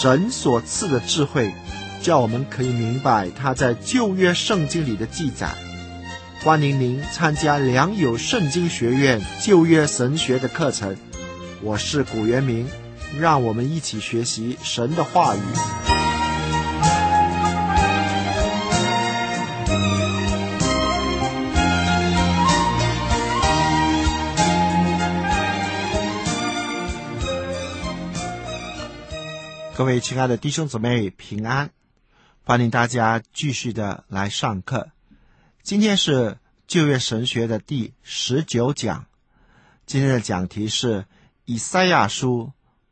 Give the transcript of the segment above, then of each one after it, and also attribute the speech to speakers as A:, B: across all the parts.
A: 神所赐的智慧，叫我们可以明白他在旧约圣经里的记载。欢迎您参加良友圣经学院旧约神学的课程。我是古元明，让我们一起学习神的话语。各位亲爱的弟兄姊妹平安，欢迎大家继续的来上课。今天是旧约神学的第19讲，今天的讲题是以赛亚书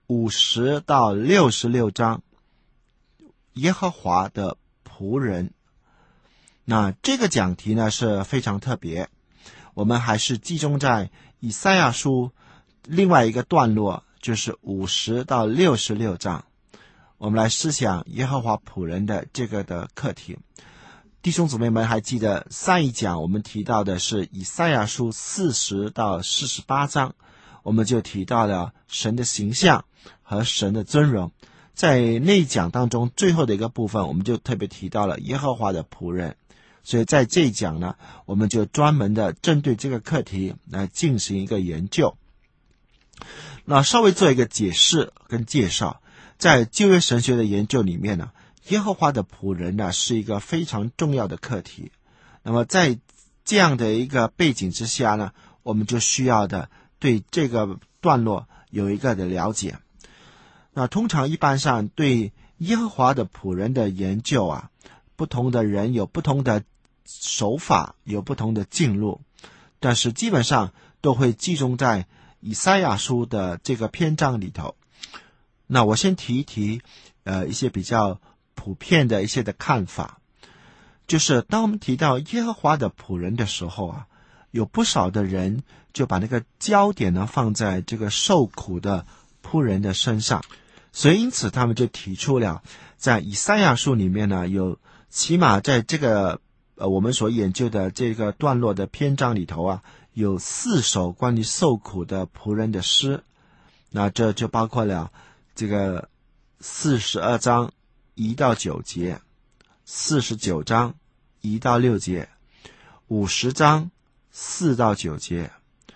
A: 50到66章，耶和华的仆人。那这个讲题呢是非常特别，我们还是集中在以赛亚书另外一个段落，就是50到66章。我们来思想耶和华仆人的这个的课题。弟兄姊妹们还记得上一讲我们提到的是以赛亚书40到48章，我们就提到了神的形象和神的尊荣。在那一讲当中最后的一个部分，我们就特别提到了耶和华的仆人。所以在这一讲呢，我们就专门的针对这个课题来进行一个研究。那稍微做一个解释跟介绍。在旧约神学的研究里面呢，耶和华的仆人呢是一个非常重要的课题。那么在这样的一个背景之下呢，我们就需要的对这个段落有一个的了解。那通常一般上对耶和华的仆人的研究啊，不同的人有不同的手法，有不同的进入，但是基本上都会集中在以赛亚书的这个篇章里头。那我先提一提一些比较普遍的一些的看法，就是当我们提到耶和华的仆人的时候啊，有不少的人就把那个焦点呢放在这个受苦的仆人的身上，所以因此他们就提出了在以赛亚书里面呢，有起码在这个我们所研究的这个段落的篇章里头啊，有4首关于受苦的仆人的诗。那这就包括了这个42章1到9节，49章1到6节，50章4到9节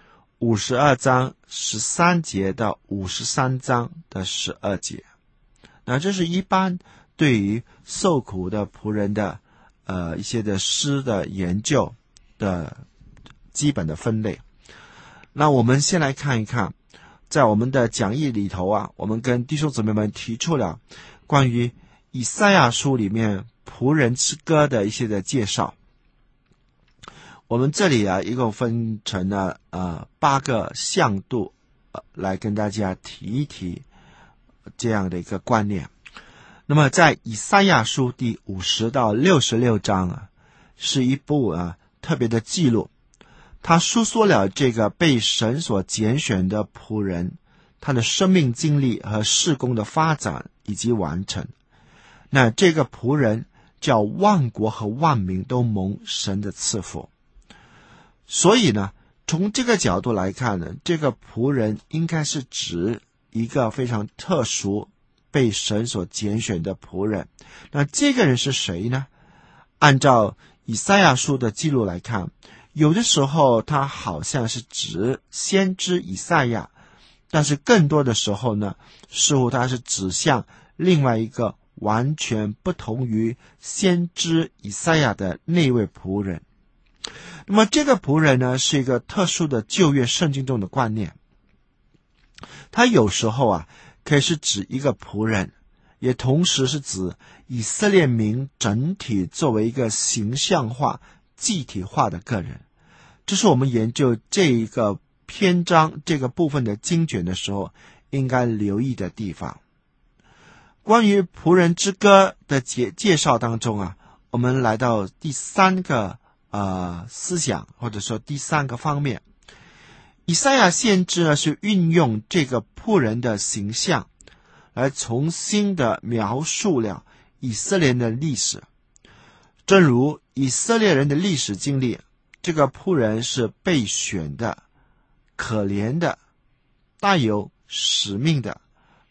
A: ，52章13节到53章的12节。那这是一般对于受苦的仆人的一些的诗的研究的基本的分类。那我们先来看一看，在我们的讲义里头啊，我们跟弟兄姊妹们提出了关于以赛亚书里面仆人之歌的一些的介绍。我们这里啊，一共分成了8个向度来跟大家提一提这样的一个观念。那么在以赛亚书第50到66章啊，是一部特别的记录。他述说了这个被神所拣选的仆人，他的生命经历和事工的发展以及完成。那这个仆人叫万国和万民都蒙神的赐福。所以呢，从这个角度来看呢，这个仆人应该是指一个非常特殊被神所拣选的仆人。那这个人是谁呢？按照以赛亚书的记录来看，有的时候他好像是指先知以赛亚，但是更多的时候呢，似乎他是指向另外一个完全不同于先知以赛亚的那位仆人。那么这个仆人呢，是一个特殊的旧约圣经中的观念。他有时候啊，可以是指一个仆人，也同时是指以色列民整体作为一个形象化具体化的个人。这是我们研究这一个篇章这个部分的经卷的时候应该留意的地方。关于仆人之歌的介绍当中啊，我们来到第3个思想，或者说第3个方面。以赛亚先知呢，是运用这个仆人的形象来重新的描述了以色列人的历史。正如以色列人的历史经历，这个仆人是被选的、可怜的、带有使命的，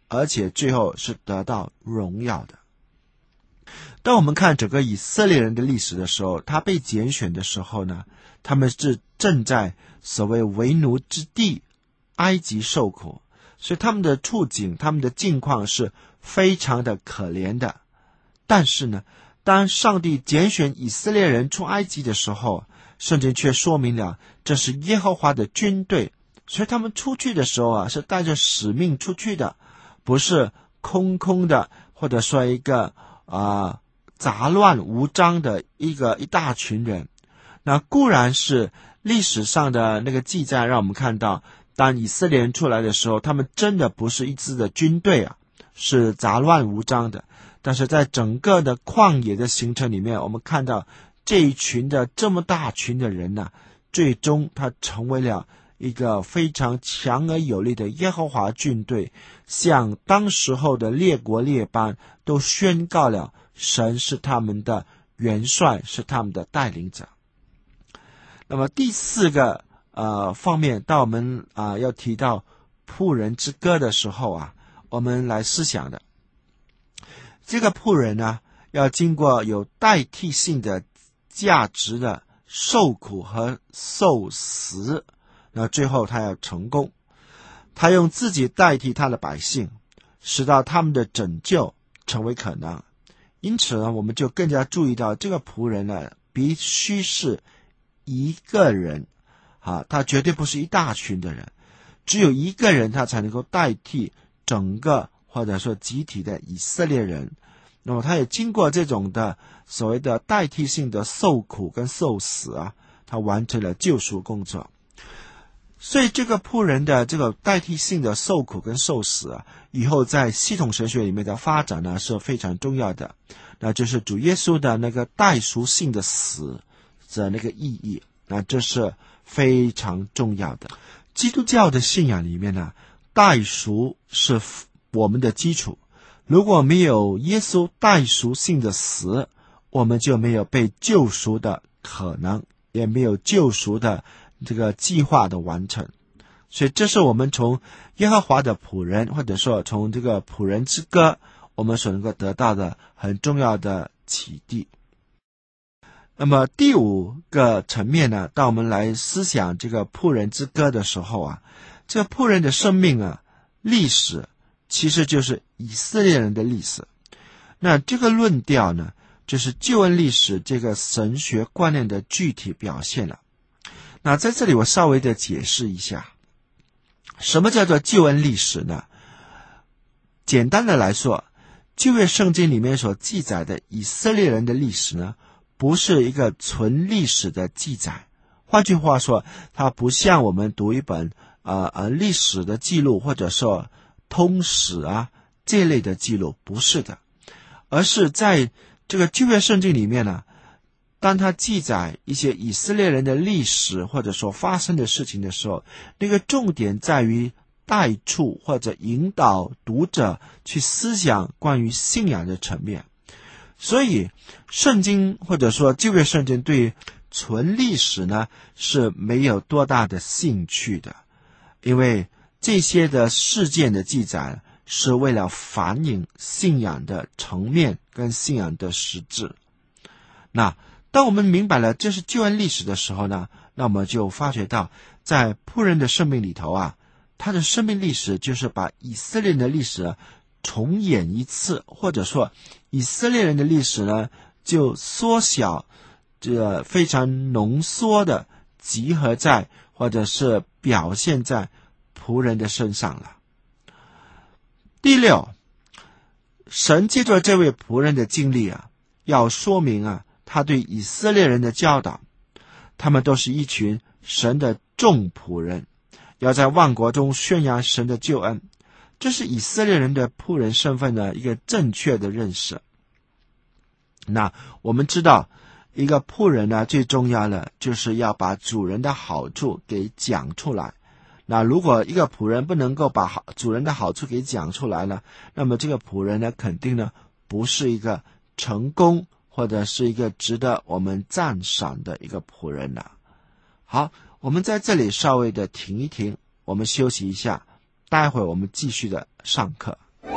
A: 而且最后是得到荣耀的。当我们看整个以色列人的历史的时候，他被拣选的时候呢，他们是正在所谓为奴之地埃及受苦，所以他们的处境，他们的境况是非常的可怜的。但是呢，当上帝拣选以色列人出埃及的时候，圣经却说明了这是耶和华的军队，所以他们出去的时候是带着使命出去的，不是空空的，或者说一个杂乱无章的一大群人。那固然是历史上的那个记载让我们看到，当以色列人出来的时候，他们真的不是一支的军队是杂乱无章的。但是在整个的旷野的行程里面，我们看到这一群的这么大群的人最终他成为了一个非常强而有力的耶和华军队，向当时候的列国列邦都宣告了神是他们的元帅，是他们的带领者。那么第四个方面，当我们要提到仆人之歌的时候我们来思想的这个仆人要经过有代替性的价值的受苦和受死，那最后他要成功，他用自己代替他的百姓，使到他们的拯救成为可能。因此呢，我们就更加注意到这个仆人必须是一个人他绝对不是一大群的人，只有一个人他才能够代替整个或者说集体的以色列人。那么他也经过这种的所谓的代替性的受苦跟受死他完成了救赎工作。所以这个仆人的这个代替性的受苦跟受死以后在系统神学里面的发展是非常重要的。那就是主耶稣的那个代赎性的死的那个意义，那这是非常重要的。基督教的信仰里面代赎是我们的基础，如果没有耶稣代赎性的死，我们就没有被救赎的可能，也没有救赎的这个计划的完成。所以这是我们从耶和华的仆人，或者说从这个仆人之歌，我们所能够得到的很重要的启迪。那么第五个层面当我们来思想这个仆人之歌的时候这个仆人的生命历史其实就是以色列人的历史。那这个论调呢，就是救恩历史这个神学观念的具体表现了。那在这里我稍微的解释一下，什么叫做救恩历史呢？简单的来说，旧约圣经里面所记载的以色列人的历史呢，不是一个纯历史的记载。换句话说，它不像我们读一本历史的记录，或者说通史这类的记录，不是的，而是在这个旧约圣经里面呢，当他记载一些以色列人的历史或者说发生的事情的时候，那个重点在于带出或者引导读者去思想关于信仰的层面。所以圣经或者说旧约圣经对纯历史呢是没有多大的兴趣的，因为这些的事件的记载是为了反映信仰的层面跟信仰的实质。那当我们明白了这是救恩历史的时候呢，那我们就发觉到在仆人的生命里头他的生命历史就是把以色列人的历史重演一次，或者说以色列人的历史呢就缩小，这非常浓缩的集合在或者是表现在仆人的身上了。第六，神借着这位仆人的经历要说明他对以色列人的教导，他们都是一群神的众仆人，要在万国中宣扬神的救恩。这是以色列人的仆人身份的一个正确的认识。那我们知道一个仆人呢，最重要的就是要把主人的好处给讲出来。那如果一个仆人不能够把主人的好处给讲出来了，那么这个仆人呢，肯定呢不是一个成功或者是一个值得我们赞赏的一个仆人了。好，我们在这里稍微的停一停，我们休息一下，待会我们继续的上课。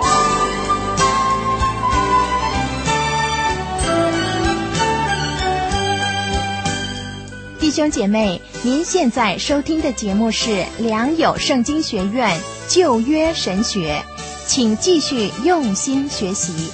B: 兄姐妹，您现在收听的节目是良友圣经学院旧约神学，请继续用心学习。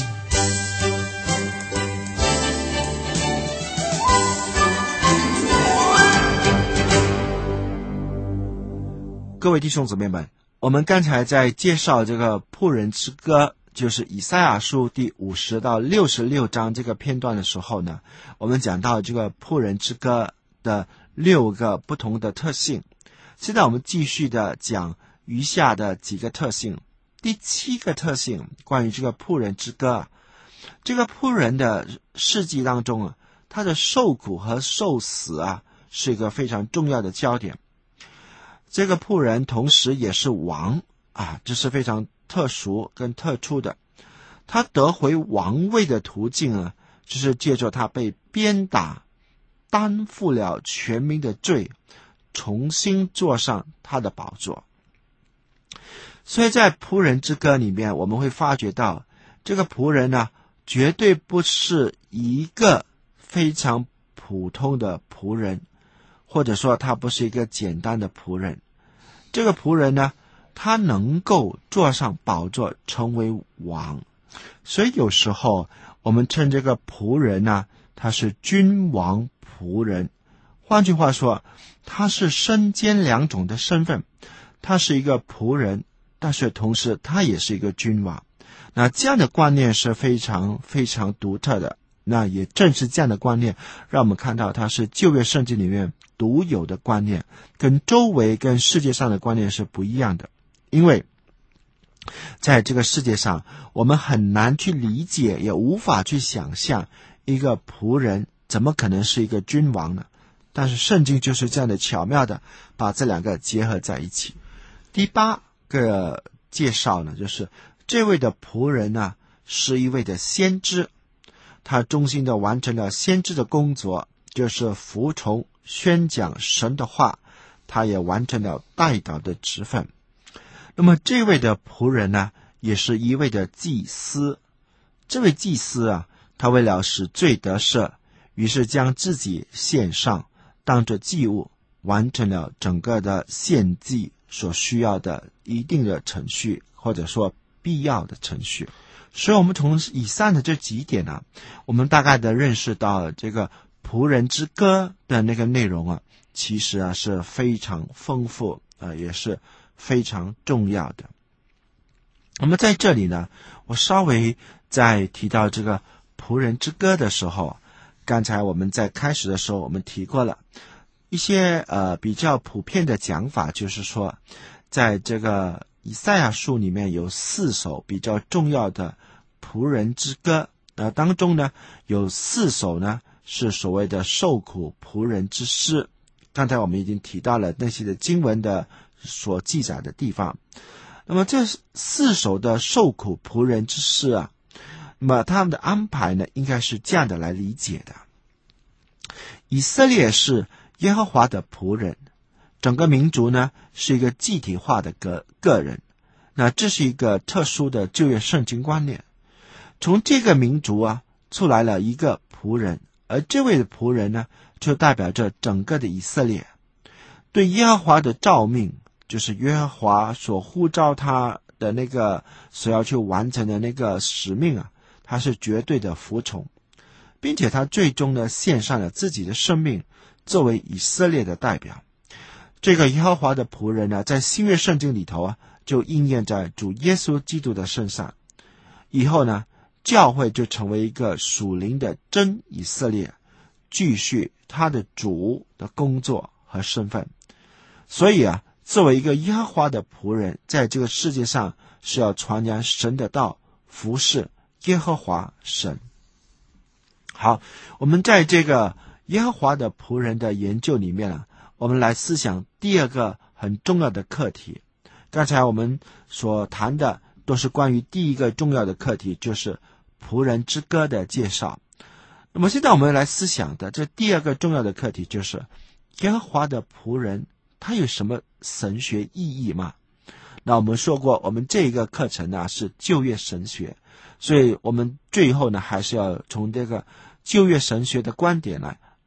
A: 各位弟兄姊妹们，我们刚才在介绍这个仆人之歌，就是以赛亚书第50到66章这个片段的时候呢，我们讲到这个仆人之歌的6个不同的特性。现在我们继续的讲余下的几个特性。第7个特性，关于这个仆人之歌，这个仆人的事迹当中啊，他的受苦和受死啊，是一个非常重要的焦点。这个仆人同时也是王啊，这是非常特殊跟特殊的。他得回王位的途径啊，就是借着他被鞭打，担负了全民的罪，重新坐上他的宝座。所以在仆人之歌里面，我们会发觉到这个仆人呢，绝对不是一个非常普通的仆人，或者说他不是一个简单的仆人。这个仆人呢，他能够坐上宝座成为王。所以有时候我们称这个仆人呢，他是君王仆人。换句话说，他是身兼2种的身份，他是一个仆人，但是同时他也是一个君王。那这样的观念是非常非常独特的。那也正是这样的观念，让我们看到它是旧约圣经里面独有的观念，跟周围跟世界上的观念是不一样的。因为在这个世界上，我们很难去理解，也无法去想象一个仆人怎么可能是一个君王呢？但是圣经就是这样的巧妙的把这2个结合在一起。第8个介绍呢，就是这位的仆人呢，是一位的先知。他忠心地完成了先知的工作，就是服从宣讲神的话，他也完成了代祷的职分。那么这位的仆人呢，也是一位的祭司。这位祭司啊，他为了使罪得赦，于是将自己献上，当作祭物，完成了整个的献祭所需要的一定的程序，或者说必要的程序。所以我们从以上的这几点呢，我们大概的认识到这个仆人之歌的那个内容啊，其实啊是非常丰富也是非常重要的。那么在这里呢，我稍微在提到这个仆人之歌的时候，刚才我们在开始的时候我们提过了一些比较普遍的讲法，就是说在这个以赛亚书里面有4首比较重要的仆人之歌，当中呢有4首呢是所谓的受苦仆人之诗。刚才我们已经提到了那些的经文的所记载的地方。那么这4首的受苦仆人之诗啊，那么他们的安排呢，应该是这样的来理解的。以色列是耶和华的仆人，整个民族呢是一个具体化的个人。那这是一个特殊的旧约圣经观念。从这个民族啊出来了一个仆人，而这位的仆人呢，就代表着整个的以色列。对耶和华的召命，就是耶和华所呼召他的那个所要去完成的那个使命啊，他是绝对的服从，并且他最终呢献上了自己的生命作为以色列的代表。这个耶和华的仆人呢，在新约圣经里头啊，就应验在主耶稣基督的身上。以后呢，教会就成为一个属灵的真以色列，继续他的主的工作和身份。所以啊，作为一个耶和华的仆人，在这个世界上是要传扬神的道，服侍耶和华神。好，我们在这个耶和华的仆人的研究里面啊，我们来思想第2个很重要的课题。刚才我们所谈的都是关于第1个重要的课题，就是仆人之歌的介绍。那么现在我们来思想的这第2个重要的课题，就是耶和华的仆人他有什么神学意义吗？那我们说过，我们这一个课程呢是旧约神学，所以我们最后呢还是要从这个旧约神学的观点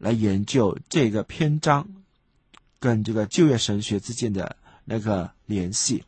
A: 来研究这个篇章跟这个旧约神学之间的那个联系。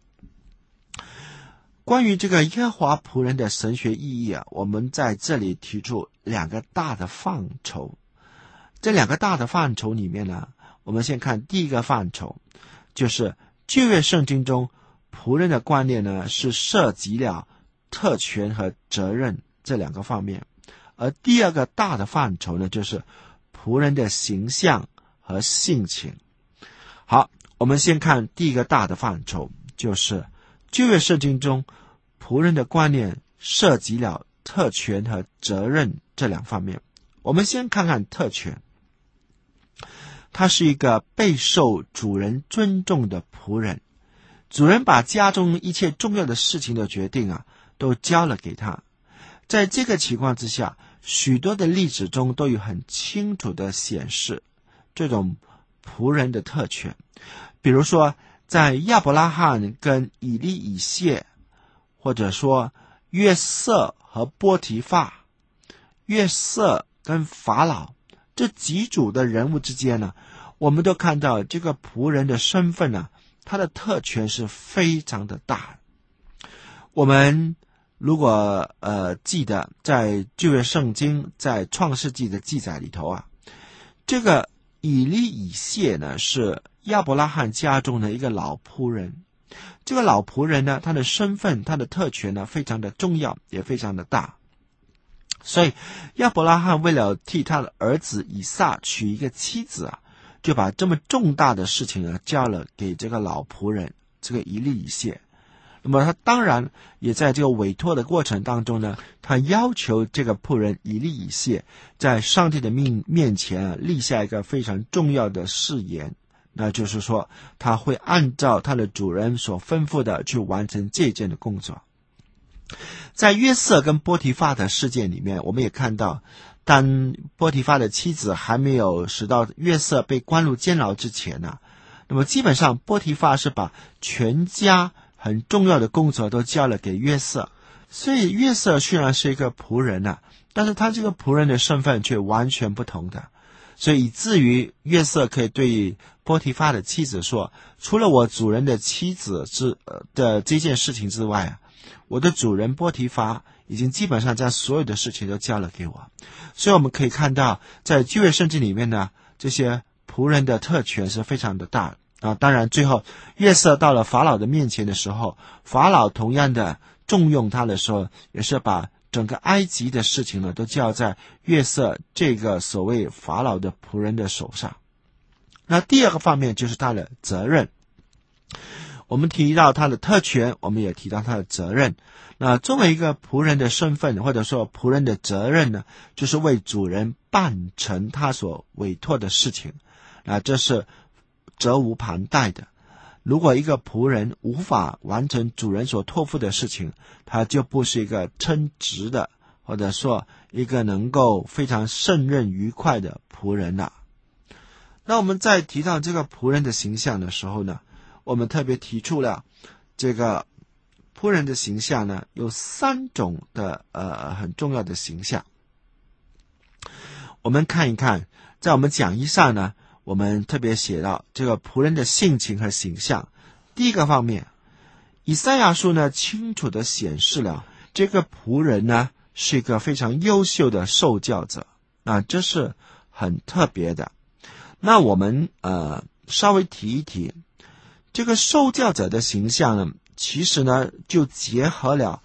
A: 关于这个耶和华仆人的神学意义啊，我们在这里提出两个大的范畴。这两个大的范畴里面呢，我们先看第一个范畴，就是旧约圣经中仆人的观念呢，是涉及了特权和责任这两个方面。而第二个大的范畴呢，就是仆人的形象和性情。好，我们先看第一个大的范畴，就是旧约圣经中仆人的观念涉及了特权和责任这两方面。我们先看看特权。他是一个备受主人尊重的仆人，主人把家中一切重要的事情的决定啊，都交了给他。在这个情况之下，许多的例子中都有很清楚的显示这种仆人的特权。比如说在亚伯拉罕跟以利以谢，或者说约瑟和波提法，约瑟跟法老这几组的人物之间呢，我们都看到这个仆人的身份呢，他的特权是非常的大。我们如果记得在旧约圣经在创世纪的记载里头啊，这个以利以谢呢是亚伯拉罕家中的一个老仆人。这个老仆人呢，他的身份他的特权呢非常的重要，也非常的大。所以亚伯拉罕为了替他的儿子以撒娶一个妻子啊，就把这么重大的事情啊交了给这个老仆人这个以利以谢。那么他当然也在这个委托的过程当中呢，他要求这个仆人以利以谢在上帝的面前啊立下一个非常重要的誓言，那就是说他会按照他的主人所吩咐的去完成这件的工作。在约瑟跟波提法的事件里面，我们也看到，当波提法的妻子还没有使到约瑟被关入监牢之前呢，那么基本上波提法是把全家很重要的工作都交了给约瑟。所以约瑟虽然是一个仆人啊，但是他这个仆人的身份却完全不同的。所以以至于约瑟可以对波提法的妻子说，除了我主人的妻子的这件事情之外啊，我的主人波提法已经基本上将所有的事情都交了给我。所以我们可以看到在旧约圣经里面呢，这些仆人的特权是非常的大啊。当然最后约瑟到了法老的面前的时候，法老同样的重用他的时候，也是把整个埃及的事情呢都交在约瑟这个所谓法老的仆人的手上。那第二个方面就是他的责任。我们提到他的特权，我们也提到他的责任。那作为一个仆人的身份，或者说仆人的责任呢，就是为主人办成他所委托的事情。那这是责无旁贷的。如果一个仆人无法完成主人所托付的事情，他就不是一个称职的，或者说一个能够非常胜任愉快的仆人了。那我们在提到这个仆人的形象的时候呢，我们特别提出了这个仆人的形象呢，有3种的很重要的形象。我们看一看，在我们讲义上呢，我们特别写到这个仆人的性情和形象。第一个方面，以赛亚书呢清楚地显示了这个仆人呢是一个非常优秀的受教者，那这是很特别的。那我们稍微提一提这个受教者的形象呢，其实呢就结合了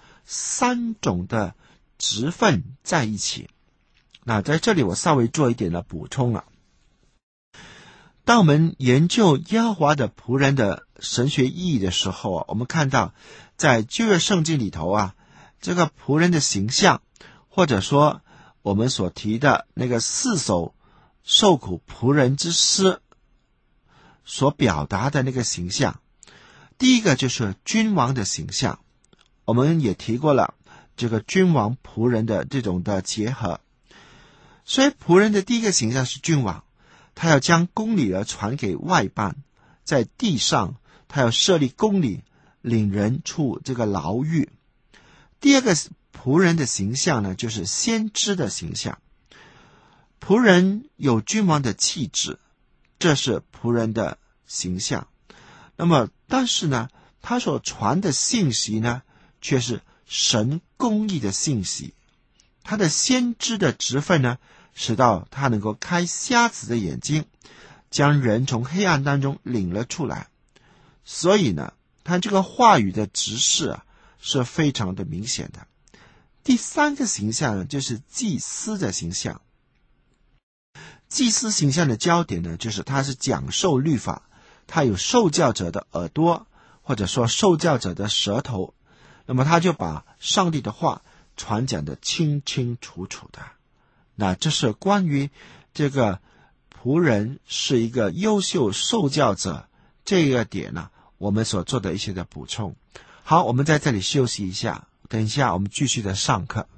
A: 3种的职分在一起。那在这里我稍微做一点的补充了。当我们研究耶和华的仆人的神学意义的时候啊，我们看到在旧约圣经里头啊，这个仆人的形象，或者说我们所提的那个4首受苦仆人之诗所表达的那个形象。第一个就是君王的形象，我们也提过了这个君王仆人的这种的结合。所以仆人的第一个形象是君王，他要将公理传给外邦，在地上他要设立公理，领人出这个牢狱。第二个仆人的形象呢，就是先知的形象。 仆人有君王的气质，这是仆人的形象。那么但是呢，他所传的信息呢，却是神公义的信息。他的先知的职分呢，使到他能够开瞎子的眼睛，将人从黑暗当中领了出来。所以呢，他这个话语的指示啊，是非常的明显的。第三个形象呢，就是祭司的形象。祭司形象的焦点呢，就是他是讲授律法，他有受教者的耳朵，或者说受教者的舌头，那么他就把上帝的话传讲的清清楚楚的。那这是关于这个仆人是一个优秀受教者这个点呢，我们所做的一些的补充。好，我们在这里休息一下，等一下我们继续的上课。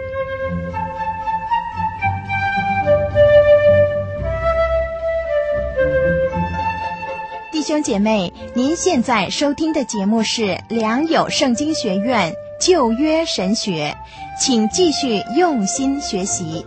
B: 弟兄姐妹，您现在收听的节目是良友圣经学院旧约神学，请继续用心学习。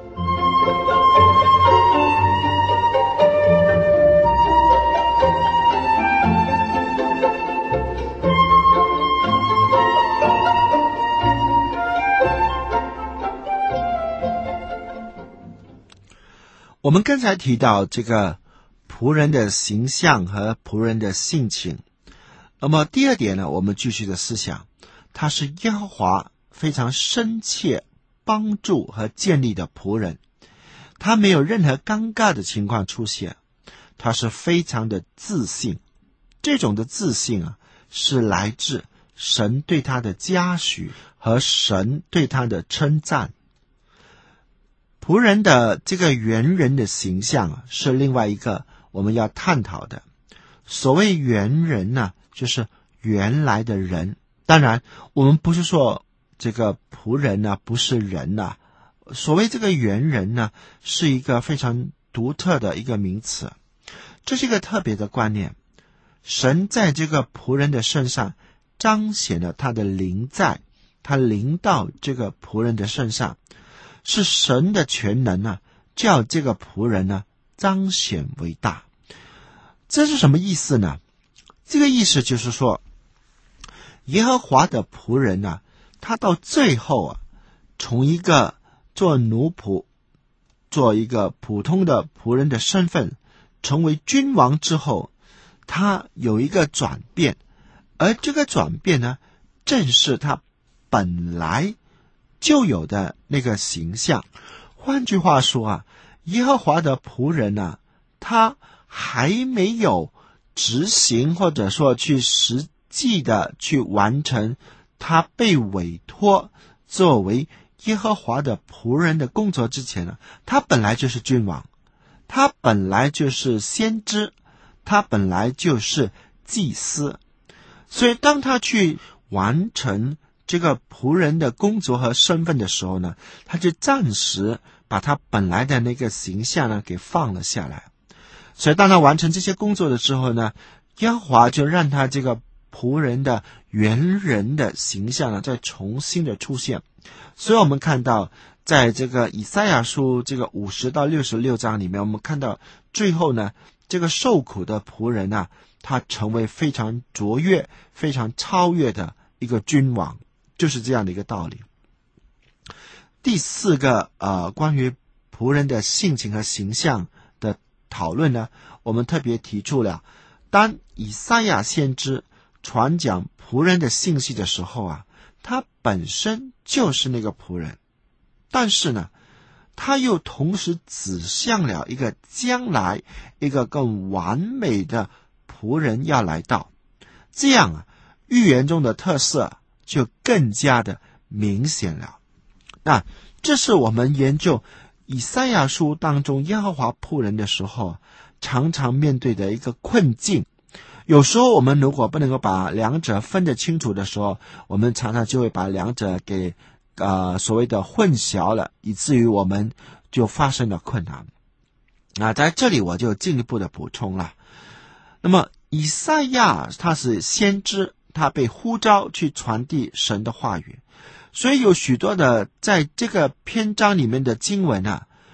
A: 我们刚才提到这个仆人的形象和仆人的性情，那么第二点呢，我们继续的思想，他是耶和华非常深切帮助和建立的仆人，他没有任何尴尬的情况出现，他是非常的自信。这种的自信啊，是来自神对他的嘉许和神对他的称赞。仆人的这个原人的形象啊，是另外一个我们要探讨的。所谓原人呢，就是原来的人。当然我们不是说这个仆人呢不是人呢，所谓这个原人呢，是一个非常独特的一个名词，这是一个特别的观念。神在这个仆人的身上彰显了他的灵在，他临到这个仆人的身上，是神的全能啊，叫这个仆人呢彰显为大。这是什么意思呢？这个意思就是说，耶和华的仆人呢，他到最后啊，从一个做奴仆，做一个普通的仆人的身份，成为君王之后，他有一个转变，而这个转变呢，正是他本来就有的那个形象。换句话说啊，耶和华的仆人呢，他还没有执行或者说去实际的去完成他被委托作为耶和华的仆人的工作之前呢，他本来就是君王，他本来就是先知，他本来就是祭司。所以当他去完成这个仆人的工作和身份的时候呢，他就暂时把他本来的那个形象呢给放了下来。所以当他完成这些工作的时候呢，耶和华就让他这个仆人的原人的形象呢再重新的出现。所以我们看到在这个以赛亚书这个50到66章里面，我们看到最后呢，这个受苦的仆人啊，他成为非常卓越非常超越的一个君王，就是这样的一个道理。第四个关于仆人的性情和形象的讨论呢，我们特别提出了，当以赛亚先知传讲仆人的信息的时候啊，他本身就是那个仆人，但是呢，他又同时指向了一个将来一个更完美的仆人要来到，这样啊，预言中的特色就更加的明显了。那这是我们研究以赛亚书当中耶和华仆人的时候常常面对的一个困境。有时候我们如果不能够把两者分得清楚的时候，我们常常就会把两者给所谓的混淆了，以至于我们就发生了困难。那在这里我就进一步的补充了。那么以赛亚他是先知，他被呼召去传递神的话语，所以有许多的在这个篇章里面的经文啊，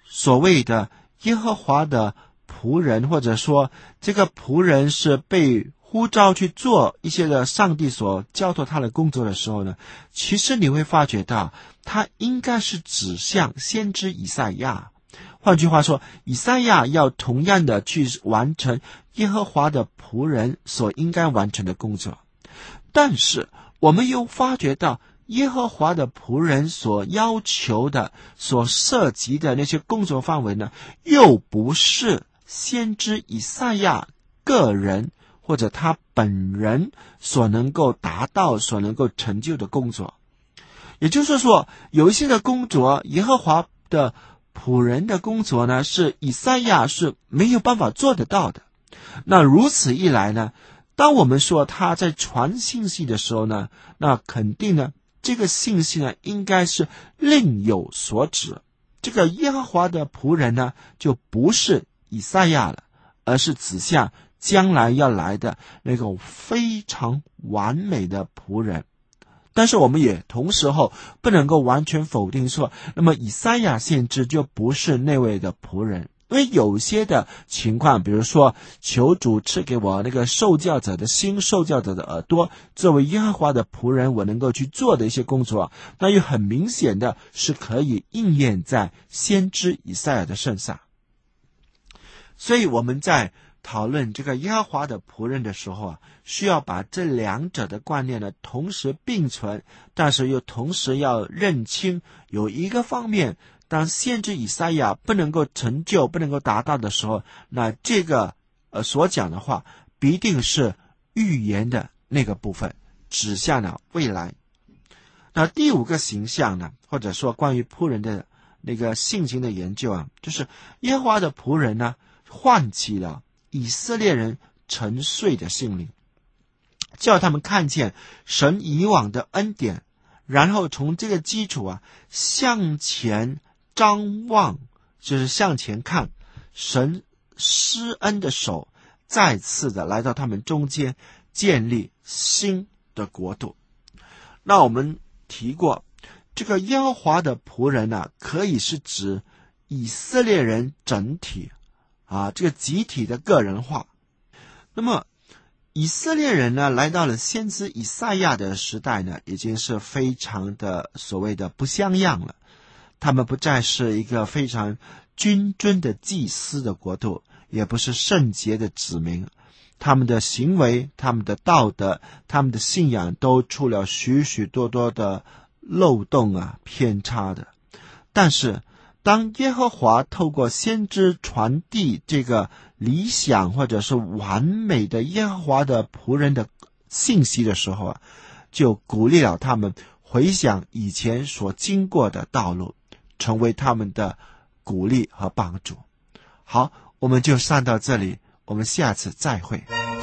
A: 所谓的耶和华的仆人，或者说这个仆人是被呼召去做一些的上帝所交托他的工作的时候呢，其实你会发觉到他应该是指向先知以赛亚。换句话说，以赛亚要同样的去完成耶和华的仆人所应该完成的工作。但是我们又发觉到耶和华的仆人所要求的所涉及的那些工作范围呢，又不是先知以赛亚个人或者他本人所能够达到所能够成就的工作。也就是说，有一些的工作，耶和华的仆人的工作呢，是以赛亚是没有办法做得到的。那如此一来呢，当我们说他在传信息的时候呢，那肯定呢，这个信息呢应该是另有所指。这个耶和华的仆人呢，就不是以赛亚了，而是指向将来要来的那种非常完美的仆人。但是我们也同时候不能够完全否定说，那么以赛亚先知就不是那位的仆人。因为有些的情况，比如说求主赐给我那个受教者的心，受教者的耳朵，作为耶和华的仆人我能够去做的一些工作，那又很明显的是可以应验在先知以赛亚的身上。所以我们在讨论这个耶和华的仆人的时候啊，需要把这两者的观念呢同时并存，但是又同时要认清有一个方面，当先知以赛亚不能够成就不能够达到的时候，那这个所讲的话必定是预言的那个部分，指向了未来。那第五个形象呢，或者说关于仆人的那个性情的研究啊，就是耶和华的仆人呢唤起了以色列人沉睡的心灵，叫他们看见神以往的恩典，然后从这个基础啊向前张望，就是向前看，神施恩的手再次的来到他们中间，建立新的国度。那我们提过，这个耶和华的仆人呢，可以是指以色列人整体这个集体的个人化。那么以色列人呢，来到了先知以赛亚的时代呢，已经是非常的所谓的不像样了。他们不再是一个非常君尊的祭司的国度，也不是圣洁的子民。他们的行为，他们的道德，他们的信仰都出了许许多多的漏洞偏差的。但是当耶和华透过先知传递这个理想或者是完美的耶和华的仆人的信息的时候就鼓励了他们回想以前所经过的道路，成为他们的鼓励和帮助。好，我们就上到这里，我们下次再会。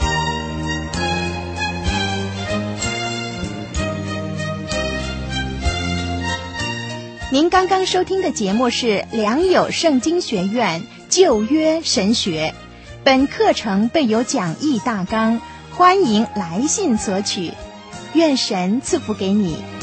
B: 您刚刚收听的节目是良友圣经学院旧约神学，本课程备有讲义大纲，欢迎来信索取。愿神赐福给你。